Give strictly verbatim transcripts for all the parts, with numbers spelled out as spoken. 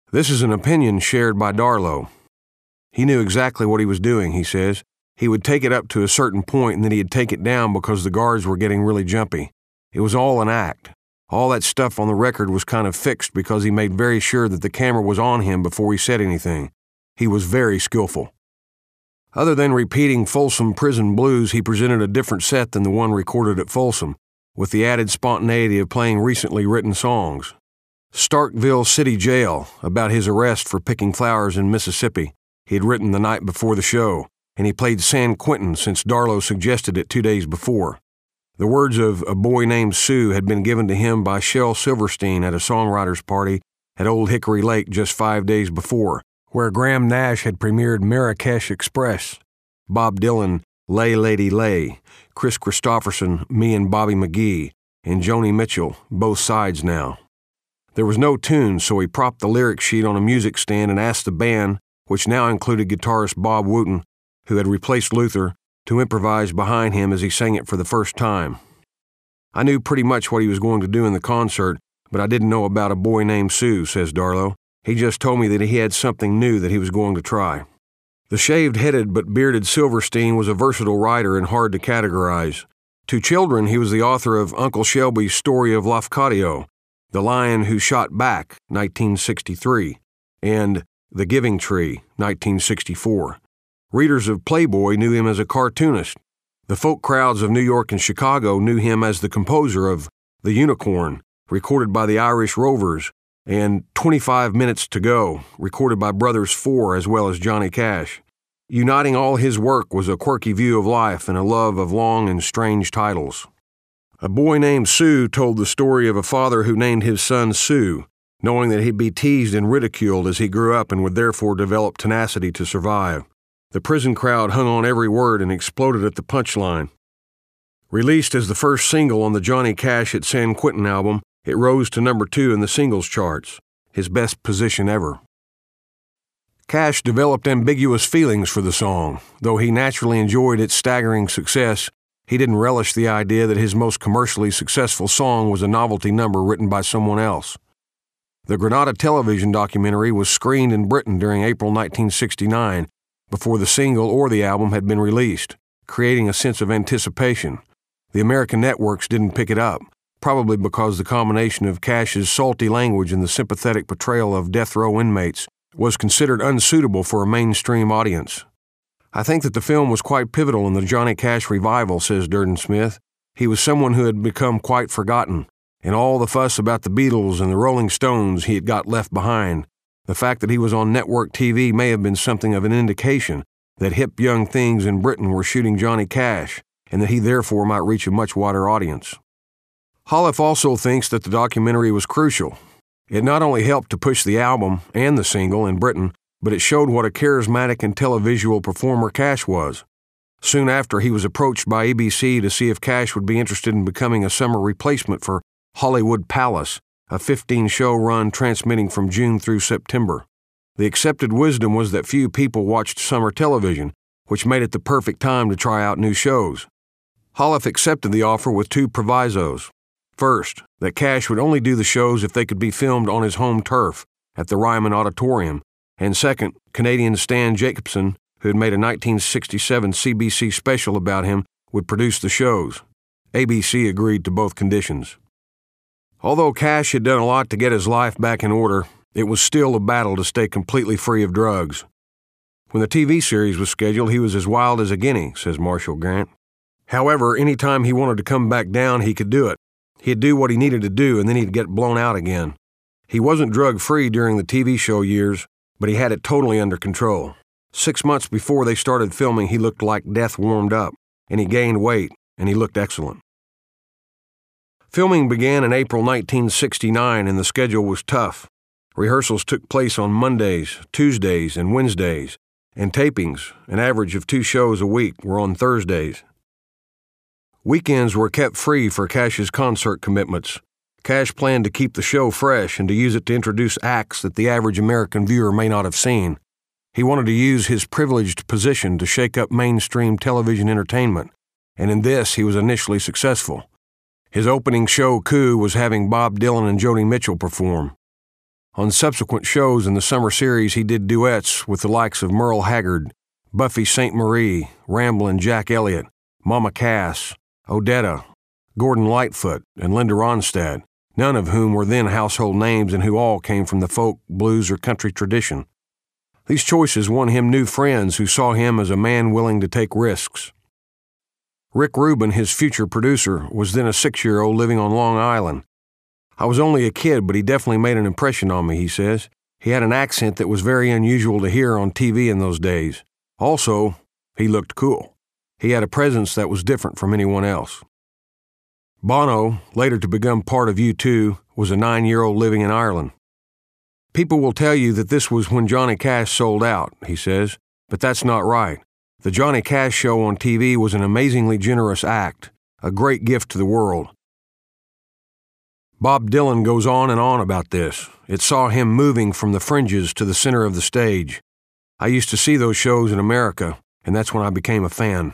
This is an opinion shared by Darlow. He knew exactly what he was doing, he says. He would take it up to a certain point and then he'd take it down because the guards were getting really jumpy. It was all an act. All that stuff on the record was kind of fixed because he made very sure that the camera was on him before he said anything. He was very skillful. Other than repeating Folsom Prison Blues, he presented a different set than the one recorded at Folsom, with the added spontaneity of playing recently written songs. Starkville City Jail, about his arrest for picking flowers in Mississippi, he had written the night before the show, and he played San Quentin since Darlow suggested it two days before. The words of A Boy Named Sue had been given to him by Shel Silverstein at a songwriters party at Old Hickory Lake just five days before, where Graham Nash had premiered Marrakesh Express. Bob Dylan, Lay Lady Lay, Chris Christopherson, Me and Bobby McGee, and Joni Mitchell, both sides now. There was no tune, so he propped the lyric sheet on a music stand and asked the band, which now included guitarist Bob Wooten, who had replaced Luther, to improvise behind him as he sang it for the first time. I knew pretty much what he was going to do in the concert, but I didn't know about A Boy Named Sue, says Darlow. He just told me that he had something new that he was going to try. The shaved-headed but bearded Silverstein was a versatile writer and hard to categorize. To children, he was the author of Uncle Shelby's Story of Lafcadio, The Lion Who Shot Back, nineteen sixty-three, and The Giving Tree, nineteen sixty-four. Readers of Playboy knew him as a cartoonist. The folk crowds of New York and Chicago knew him as the composer of The Unicorn, recorded by the Irish Rovers, and twenty-five minutes to Go, recorded by Brothers Four as well as Johnny Cash. Uniting all his work was a quirky view of life and a love of long and strange titles. A Boy Named Sue told the story of a father who named his son Sue, knowing that he'd be teased and ridiculed as he grew up and would therefore develop tenacity to survive. The prison crowd hung on every word and exploded at the punchline. Released as the first single on the Johnny Cash at San Quentin album, it rose to number two in the singles charts, his best position ever. Cash developed ambiguous feelings for the song. Though he naturally enjoyed its staggering success, he didn't relish the idea that his most commercially successful song was a novelty number written by someone else. The Granada television documentary was screened in Britain during April nineteen sixty-nine, before the single or the album had been released, creating a sense of anticipation. The American networks didn't pick it up, probably because the combination of Cash's salty language and the sympathetic portrayal of death row inmates was considered unsuitable for a mainstream audience. I think that the film was quite pivotal in the Johnny Cash revival, says Durden Smith. He was someone who had become quite forgotten. In all the fuss about the Beatles and the Rolling Stones, he had got left behind. The fact that he was on network T V may have been something of an indication that hip young things in Britain were shooting Johnny Cash, and that he therefore might reach a much wider audience. Holliffe also thinks that the documentary was crucial. It not only helped to push the album and the single in Britain, but it showed what a charismatic and televisual performer Cash was. Soon after, he was approached by A B C to see if Cash would be interested in becoming a summer replacement for Hollywood Palace, a fifteen-show run transmitting from June through September. The accepted wisdom was that few people watched summer television, which made it the perfect time to try out new shows. Holliffe accepted the offer with two provisos. First, that Cash would only do the shows if they could be filmed on his home turf at the Ryman Auditorium, and second, Canadian Stan Jacobson, who had made a nineteen sixty-seven C B C special about him, would produce the shows. A B C agreed to both conditions. Although Cash had done a lot to get his life back in order, it was still a battle to stay completely free of drugs. When the T V series was scheduled, he was as wild as a guinea, says Marshall Grant. However, any time he wanted to come back down, he could do it. He'd do what he needed to do, and then he'd get blown out again. He wasn't drug-free during the T V show years, but he had it totally under control. Six months before they started filming, he looked like death warmed up, and he gained weight, and he looked excellent. Filming began in April nineteen sixty-nine, and the schedule was tough. Rehearsals took place on Mondays, Tuesdays, and Wednesdays, and tapings, an average of two shows a week, were on Thursdays. Weekends were kept free for Cash's concert commitments. Cash planned to keep the show fresh and to use it to introduce acts that the average American viewer may not have seen. He wanted to use his privileged position to shake up mainstream television entertainment, and in this he was initially successful. His opening show coup was having Bob Dylan and Joni Mitchell perform. On subsequent shows in the summer series, he did duets with the likes of Merle Haggard, Buffy Sainte Marie, Ramblin' Jack Elliott, Mama Cass, Odetta, Gordon Lightfoot, and Linda Ronstadt, none of whom were then household names and who all came from the folk, blues, or country tradition. These choices won him new friends who saw him as a man willing to take risks. Rick Rubin, his future producer, was then a six-year-old living on Long Island. I was only a kid, but he definitely made an impression on me, he says. He had an accent that was very unusual to hear on T V in those days. Also, he looked cool. He had a presence that was different from anyone else. Bono, later to become part of U two, was a nine-year-old living in Ireland. People will tell you that this was when Johnny Cash sold out, he says, but that's not right. The Johnny Cash Show on T V was an amazingly generous act, a great gift to the world. Bob Dylan goes on and on about this. It saw him moving from the fringes to the center of the stage. I used to see those shows in America, and that's when I became a fan.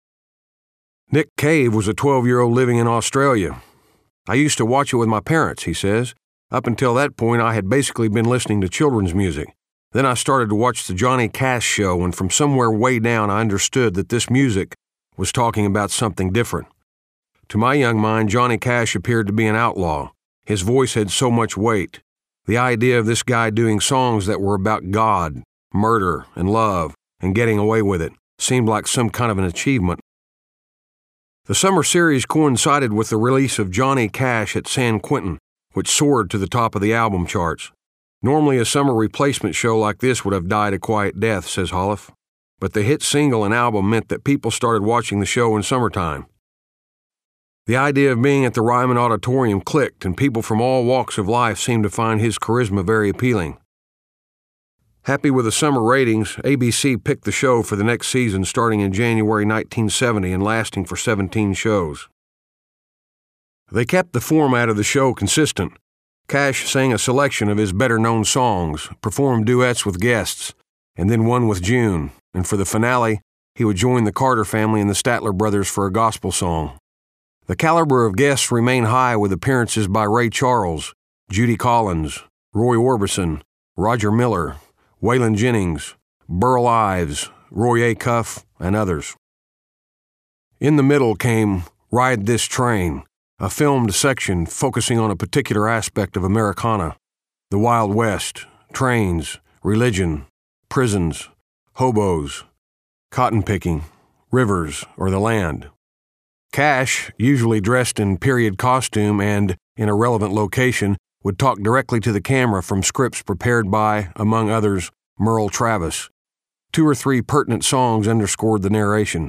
Nick Cave was a twelve-year-old living in Australia. I used to watch it with my parents, he says. Up until that point, I had basically been listening to children's music. Then I started to watch the Johnny Cash Show, and from somewhere way down I understood that this music was talking about something different. To my young mind, Johnny Cash appeared to be an outlaw. His voice had so much weight. The idea of this guy doing songs that were about God, murder, and love, and getting away with it seemed like some kind of an achievement. The summer series coincided with the release of Johnny Cash at San Quentin, which soared to the top of the album charts. Normally a summer replacement show like this would have died a quiet death, says Holliff, but the hit single and album meant that people started watching the show in summertime. The idea of being at the Ryman Auditorium clicked, and people from all walks of life seemed to find his charisma very appealing. Happy with the summer ratings, A B C picked the show for the next season starting in January nineteen seventy and lasting for seventeen shows. They kept the format of the show consistent. Cash sang a selection of his better-known songs, performed duets with guests, and then one with June, and for the finale, he would join the Carter family and the Statler brothers for a gospel song. The caliber of guests remained high with appearances by Ray Charles, Judy Collins, Roy Orbison, Roger Miller, Waylon Jennings, Burl Ives, Roy Acuff, and others. In the middle came Ride This Train, a filmed section focusing on a particular aspect of Americana, the Wild West, trains, religion, prisons, hobos, cotton picking, rivers, or the land. Cash, usually dressed in period costume and in a relevant location, would talk directly to the camera from scripts prepared by, among others, Merle Travis. Two or three pertinent songs underscored the narration.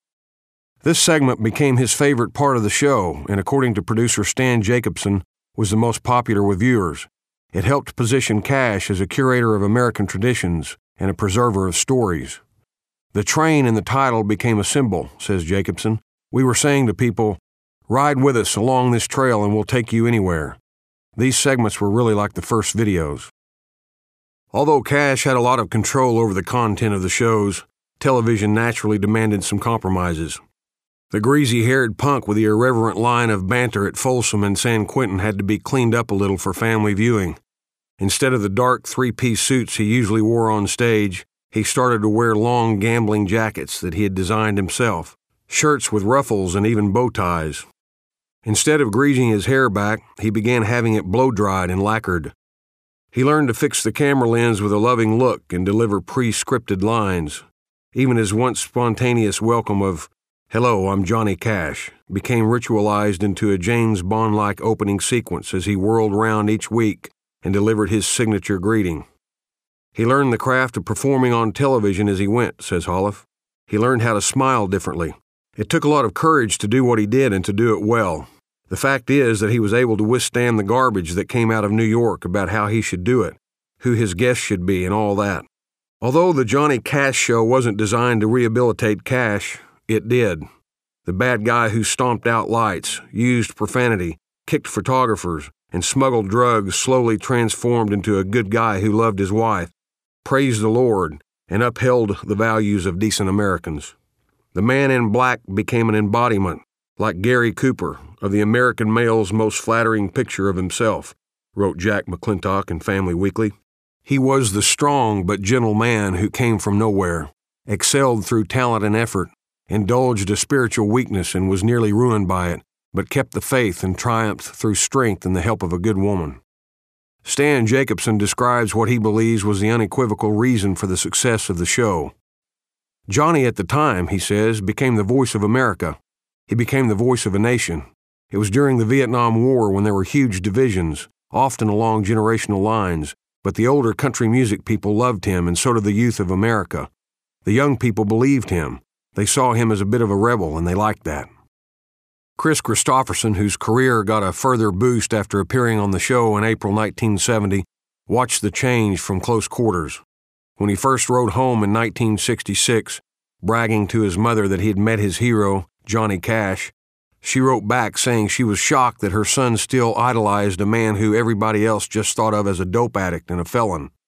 This segment became his favorite part of the show, and according to producer Stan Jacobson, was the most popular with viewers. It helped position Cash as a curator of American traditions and a preserver of stories. The train in the title became a symbol, says Jacobson. We were saying to people, ride with us along this trail and we'll take you anywhere. These segments were really like the first videos. Although Cash had a lot of control over the content of the shows, television naturally demanded some compromises. The greasy-haired punk with the irreverent line of banter at Folsom and San Quentin had to be cleaned up a little for family viewing. Instead of the dark three-piece suits he usually wore on stage, he started to wear long gambling jackets that he had designed himself, shirts with ruffles and even bow ties. Instead of greasing his hair back, he began having it blow-dried and lacquered. He learned to fix the camera lens with a loving look and deliver pre-scripted lines. Even his once spontaneous welcome of, "Hello, I'm Johnny Cash," became ritualized into a James Bond-like opening sequence as he whirled round each week and delivered his signature greeting. He learned the craft of performing on television as he went, says Holliff. He learned how to smile differently. It took a lot of courage to do what he did and to do it well. The fact is that he was able to withstand the garbage that came out of New York about how he should do it, who his guests should be, and all that. Although the Johnny Cash Show wasn't designed to rehabilitate Cash, it did. The bad guy who stomped out lights, used profanity, kicked photographers, and smuggled drugs slowly transformed into a good guy who loved his wife, praised the Lord, and upheld the values of decent Americans. The man in black became an embodiment, like Gary Cooper, of the American male's most flattering picture of himself, wrote Jack McClintock in Family Weekly. He was the strong but gentle man who came from nowhere, excelled through talent and effort, indulged a spiritual weakness and was nearly ruined by it, but kept the faith and triumphed through strength and the help of a good woman. Stan Jacobson describes what he believes was the unequivocal reason for the success of the show. Johnny at the time, he says, became the voice of America. He became the voice of a nation. It was during the Vietnam War when there were huge divisions, often along generational lines, but the older country music people loved him, and so did the youth of America. The young people believed him. They saw him as a bit of a rebel, and they liked that. Chris Christopherson, whose career got a further boost after appearing on the show in April nineteen seventy, watched the change from close quarters. When he first rode home in nineteen sixty-six, bragging to his mother that he had met his hero, Johnny Cash, she wrote back saying she was shocked that her son still idolized a man who everybody else just thought of as a dope addict and a felon.